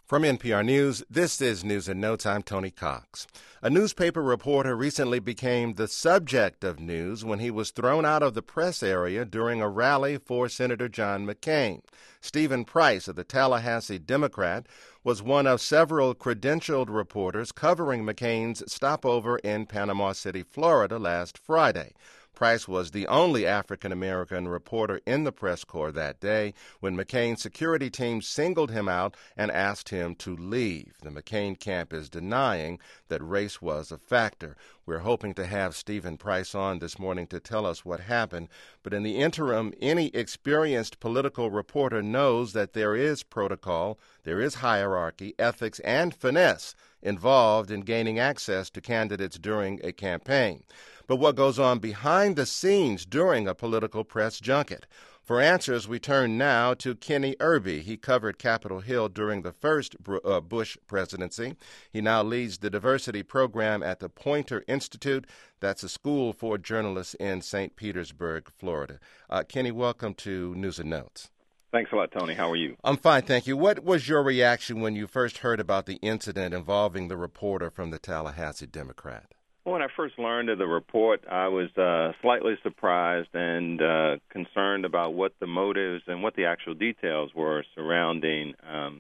From NPR News, this is News in Notes. I'm Tony Cox. A newspaper reporter recently became the subject of news when he was thrown out of the press area during a rally for Senator John McCain. Stephen Price of the Tallahassee Democrat was one of several credentialed reporters covering McCain's stopover in Panama City, Florida last Friday. Price was the only African-American reporter in the press corps that day when McCain's security team singled him out and asked him to leave. The McCain camp is denying that race was a factor. We're hoping to have Stephen Price on this morning to tell us what happened. But in the interim, any experienced political reporter knows that there is protocol, there is hierarchy, ethics, and finesse involved in gaining access to candidates during a campaign. But what goes on behind the scenes during a political press junket? For answers, we turn now to Kenny Irby. He covered Capitol Hill during the first Bush presidency. He now leads the diversity program at the Poynter Institute. That's a school for journalists in St. Petersburg, Florida. Kenny, welcome to News and Notes. Thanks a lot, Tony. How are you? I'm fine, thank you. What was your reaction when you first heard about the incident involving the reporter from the Tallahassee Democrat? When I first learned of the report, I was slightly surprised and concerned about what the motives and what the actual details were surrounding,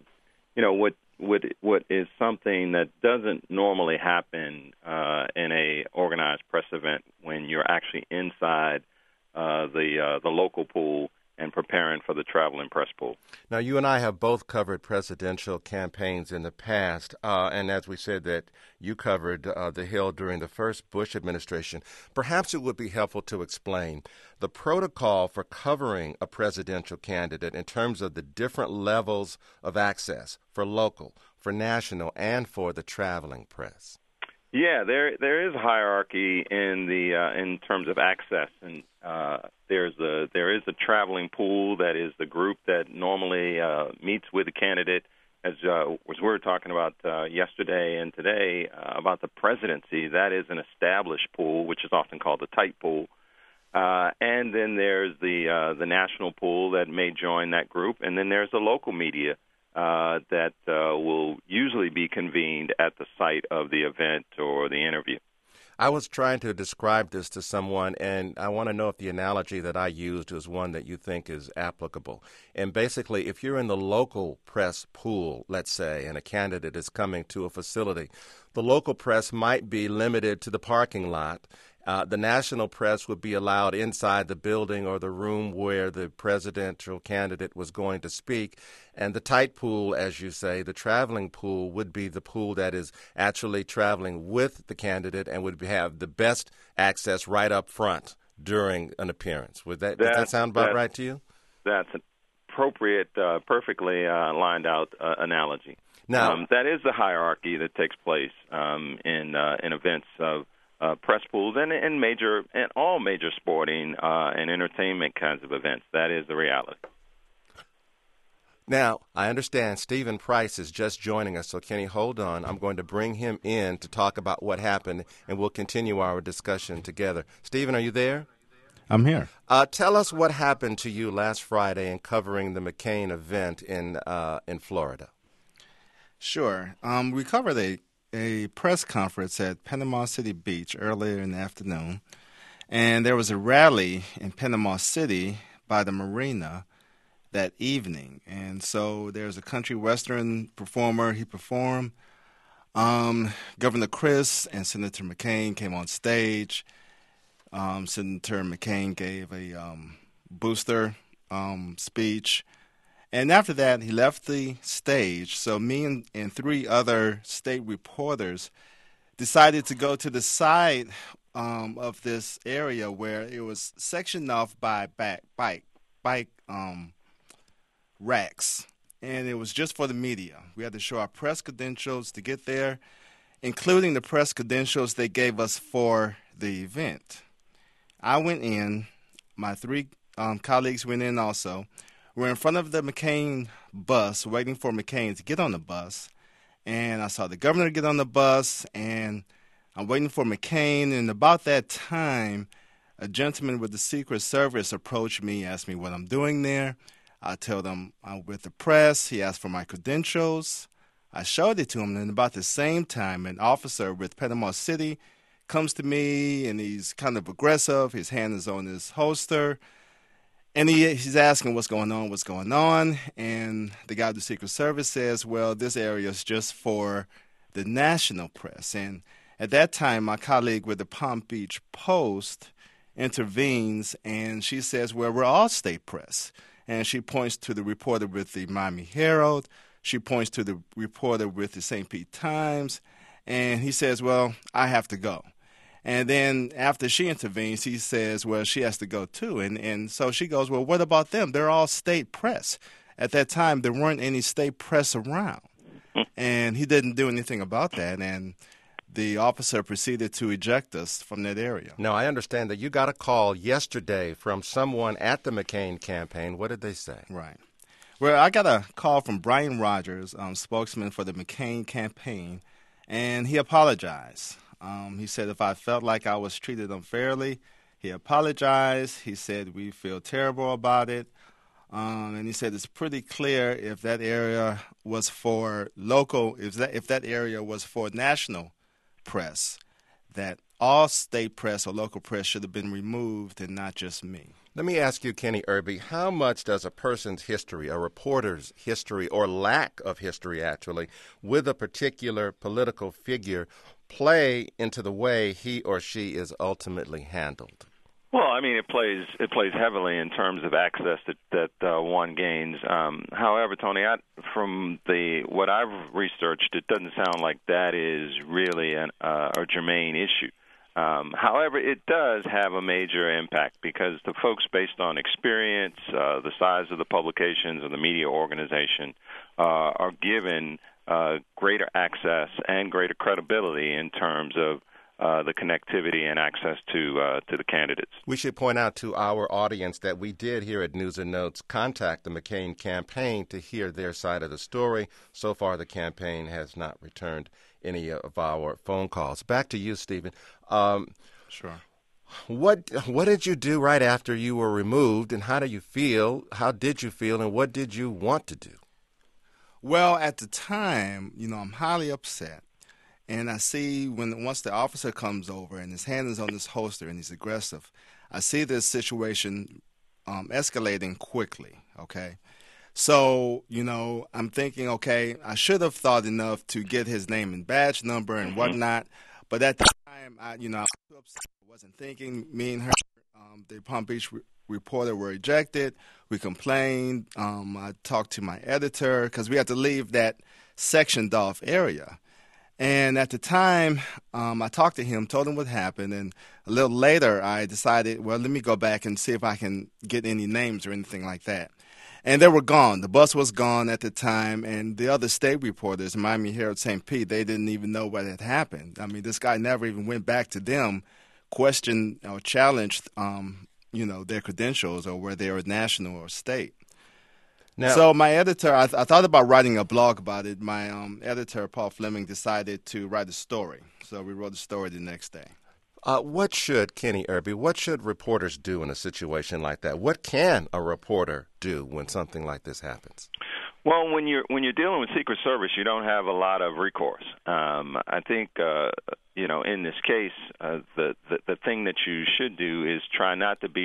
what is something that doesn't normally happen in a organized press event when you're actually inside the local pool and preparing for the traveling press pool. Now, you and I have both covered presidential campaigns in the past, and as we said that you covered the Hill during the first Bush administration. Perhaps it would be helpful to explain the protocol for covering a presidential candidate in terms of the different levels of access for local, for national, and for the traveling press. Yeah, there is a hierarchy in terms of access, and there is a traveling pool that is the group that normally meets with the candidate, as we were talking about yesterday and today about the presidency. That is an established pool, which is often called the tight pool, and then there's the national pool that may join that group, and then there's the local media that will usually be convened at the site of the event or the interview. I was trying to describe this to someone, and I want to know if the analogy that I used is one that you think is applicable. And basically, if you're in the local press pool, let's say, and a candidate is coming to a facility, the local press might be limited to the parking lot. The national press would be allowed inside the building or the room where the presidential candidate was going to speak. And the tight pool, as you say, the traveling pool, would be the pool that is actually traveling with the candidate and would have the best access right up front during an appearance. Does that sound about right to you? That's an appropriate, perfectly lined out analogy. Now, that is the hierarchy that takes place in events of press pools and all major sporting and entertainment kinds of events. That is the reality. Now, I understand Stephen Price is just joining us, so Kenny, hold on. I'm going to bring him in to talk about what happened, and we'll continue our discussion together. Stephen, are you there? I'm here. Tell us what happened to you last Friday in covering the McCain event in Florida. Sure. We covered a press conference at Panama City Beach earlier in the afternoon, and there was a rally in Panama City by the marina that evening. And so there's a country western performer. He performed. Governor Chris and Senator McCain came on stage. Senator McCain gave a booster speech. And after that, he left the stage. So me and three other state reporters decided to go to the side of this area where it was sectioned off by bike racks. And it was just for the media. We had to show our press credentials to get there, including the press credentials they gave us for the event. I went in. My three colleagues went in also. We're in front of the McCain bus, waiting for McCain to get on the bus. And I saw the governor get on the bus, and I'm waiting for McCain. And about that time, a gentleman with the Secret Service approached me, asked me what I'm doing there. I told him I'm with the press. He asked for my credentials. I showed it to him, and about the same time, an officer with Panama City comes to me, and he's kind of aggressive. His hand is on his holster, and he's asking what's going on. And the guy with the Secret Service says, well, this area is just for the national press. And at that time, my colleague with the Palm Beach Post intervenes, and she says, well, we're all state press. And she points to the reporter with the Miami Herald. She points to the reporter with the St. Pete Times. And he says, well, I have to go. And then after she intervenes, he says, well, she has to go too. And so she goes, well, what about them? They're all state press. At that time, there weren't any state press around. And he didn't do anything about that. And the officer proceeded to eject us from that area. Now, I understand that you got a call yesterday from someone at the McCain campaign. What did they say? Right. Well, I got a call from Brian Rogers, spokesman for the McCain campaign, and he apologized. He said if I felt like I was treated unfairly, he apologized. He said we feel terrible about it. And he said it's pretty clear if that area was for local, if that area was for national press, that all state press or local press should have been removed and not just me. Let me ask you, Kenny Irby, how much does a person's history, a reporter's history, or lack of history, actually, with a particular political figure play into the way he or she is ultimately handled? Well, I mean, it plays heavily in terms of access that one gains. However, Tony, from what I've researched, it doesn't sound like that is really a germane issue. However, it does have a major impact because the folks, based on experience, the size of the publications or the media organization, are given greater access and greater credibility in terms of the connectivity and access to the candidates. We should point out to our audience that we did here at News and Notes contact the McCain campaign to hear their side of the story. So far, the campaign has not returned any of our phone calls. Back to you, Stephen. Sure. What did you do right after you were removed, and how do you feel? How did you feel, and what did you want to do? Well, at the time, I'm highly upset. And I see once the officer comes over and his hand is on his holster and he's aggressive, I see this situation escalating quickly, okay? So, I'm thinking, okay, I should have thought enough to get his name and badge number and whatnot. But at the time, I was too upset. I wasn't thinking. Me and her, the Palm Beach reporter, were ejected. We complained. I talked to my editor because we had to leave that sectioned off area. And at the time, I talked to him, told him what happened, and a little later I decided, well, let me go back and see if I can get any names or anything like that. And they were gone. The bus was gone at the time, and the other state reporters, Miami Herald, St. Pete, they didn't even know what had happened. I mean, this guy never even went back to them, questioned or challenged, their credentials or whether they were national or state. Now, so my editor, I thought about writing a blog about it. My editor, Paul Fleming, decided to write a story. So we wrote a story the next day. What should reporters do in a situation like that? What can a reporter do when something like this happens? Well, when you're dealing with Secret Service, you don't have a lot of recourse. I think in this case, the thing that you should do is try not to be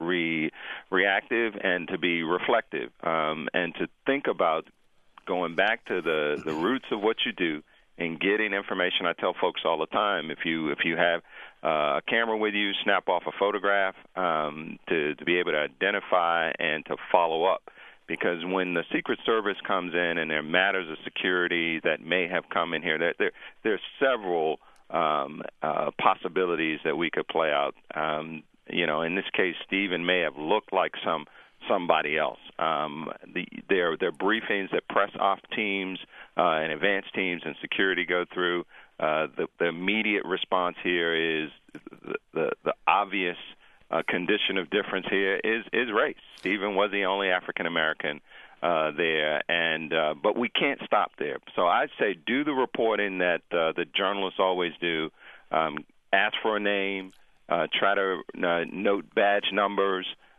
reactive and to be reflective, and to think about going back to the roots of what you do and getting information. I tell folks all the time, if you have a camera with you, snap off a photograph to be able to identify and to follow up. Because when the Secret Service comes in and there are matters of security that may have come in here, there's several possibilities that we could play out. In this case, Stephen may have looked like somebody else. There are briefings that press off teams and advanced teams and security go through. The immediate response here is the obvious condition of difference here is race. Stephen was the only African American there, but we can't stop there. So I'd say do the reporting that the journalists always do. Ask for a name, try to note badge numbers,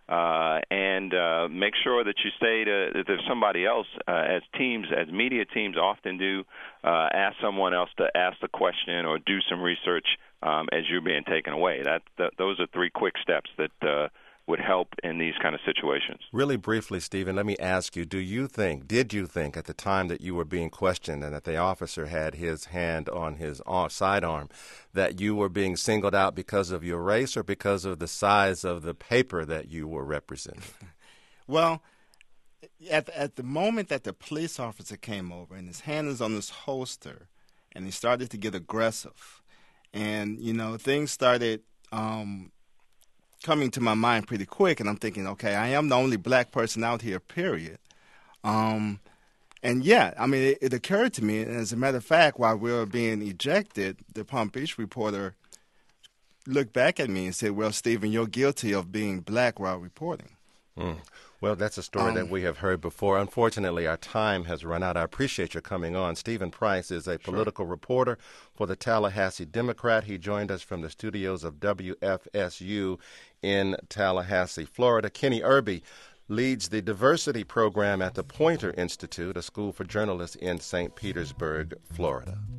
and make sure that you say that there's somebody else, as media teams often do, ask someone else to ask the question or do some research as you're being taken away. Those are 3 quick steps that would help in these kind of situations. Really briefly, Stephen, let me ask you, did you think at the time that you were being questioned and that the officer had his hand on his sidearm, that you were being singled out because of your race or because of the size of the paper that you were representing? Well, at the moment that the police officer came over and his hand was on his holster and he started to get aggressive and, things started coming to my mind pretty quick, and I'm thinking, okay, I am the only black person out here, period. And it occurred to me, and as a matter of fact, while we were being ejected, the Palm Beach reporter looked back at me and said, well, Stephen, you're guilty of being black while reporting. Well, that's a story that we have heard before. Unfortunately, our time has run out. I appreciate your coming on. Stephen Price is a political reporter for the Tallahassee Democrat. He joined us from the studios of WFSU in Tallahassee, Florida. Kenny Irby leads the diversity program at the Poynter Institute, a school for journalists in St. Petersburg, Florida.